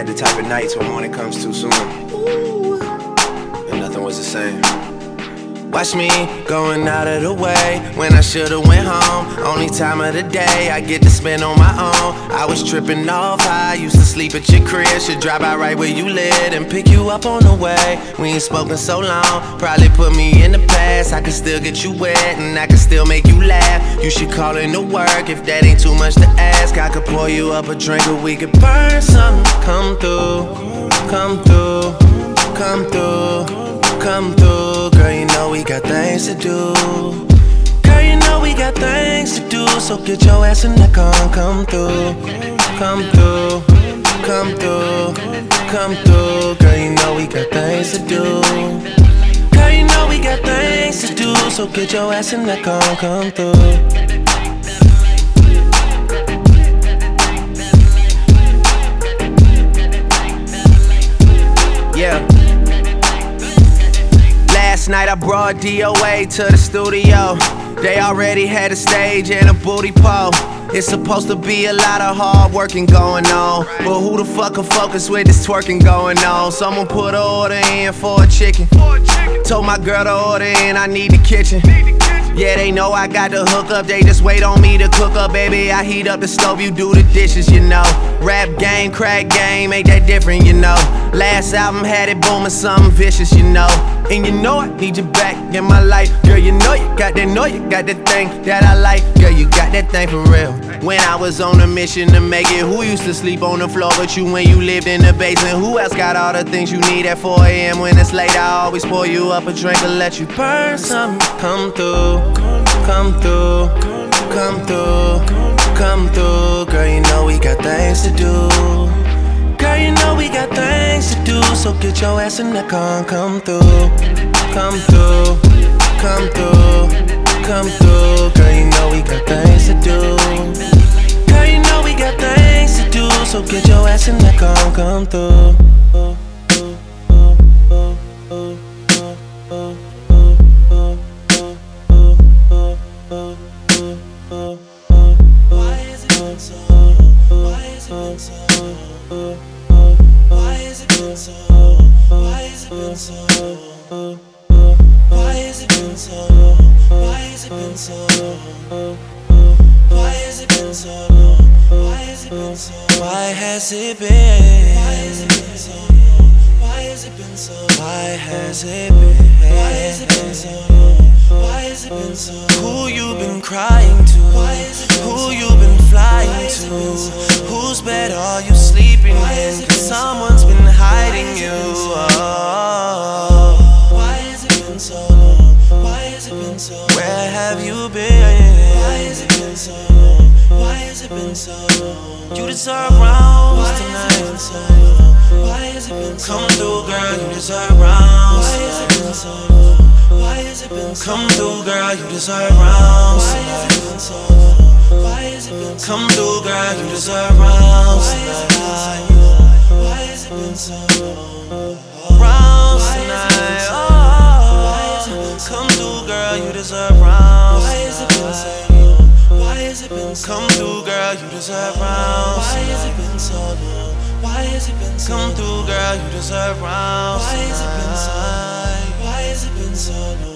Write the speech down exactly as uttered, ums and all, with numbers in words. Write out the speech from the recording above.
had the type of nights when morning comes too soon, and nothing was the same. Watch me going out of the way when I should've went home. Only time of the day I get to spend on my own. I was tripping off how I used to sleep at your crib. Should drive out right where you live and pick you up on the way. We ain't spoken so long, probably put me in the past. I can still get you wet and I can still make you laugh. You should call in to work if that ain't too much to ask. I could pour you up a drink or we could burn something. Come through, come through, come through. Come through, girl, you know we got things to do. Girl, you know we got things to do. So get your ass in the car and come through. Come through, come through, come through. Girl, you know we got things to do. Girl, you know we got things to do. So get your ass in the car and come through. Yeah. Last night I brought D O A to the studio. They already had a stage and a booty pole. It's supposed to be a lot of hard working going on, but who the fuck can focus with this twerking going on? Someone put an order in for a chicken. Told my girl to order in, I need the kitchen. Yeah, they know I got the hook up, they just wait on me to cook up, baby. I heat up the stove, you do the dishes, you know. Rap game, crack game, ain't that different, you know. Last album had it booming, something vicious, you know. And you know I need you back in my life. Girl, you know you got that, know you got that thing that I like. Girl, you got that thing for real. When I was on a mission to make it, who used to sleep on the floor but you when you lived in the basement? Who else got all the things you need at four A M when it's late? I always pour you up a drink and let you burn something. Come through, come through, come through, come through. Girl, you know we got things to do. Girl, you know we got things to do. So get your ass in the car and come through. Come through, come through, come through. Girl, you know we got things to do. Girl, you know we got things to do. So get your ass in the car and come through. Why is it been so? Why is it been so? Why is it been so? Why is it been so? Why is it been so? Why is it been so? Why has it been so long? Why has it been so? Why has it been? Why has it been so long? Why has it been so? Why has it been? Why has it been so long? Why has it been so? Who you been crying to? Why has it been Who you been flying to? Whose bed are you sleeping in? Cause someone's been hiding you. Oh. Why has it been so long? Why has it been so long? Where have you been? Why has it been so long? Why has it been so long? You deserve rounds tonight. Why has it been so long? Come through, girl, you deserve rounds tonight. Why has it been so long? Why has it been so long? Come through, girl, you deserve rounds tonight. Why has it been so long? Come through, girl, you deserve rounds tonight. Why has it been so long? Rounds tonight. Oh, come through, girl, you deserve rounds tonight. Why has it been so long? Come through, girl, you deserve rounds tonight. Why has it been so long? Why has it been so long? Come through, girl, you deserve rounds tonight. Why has it been so long? Why has it been so long?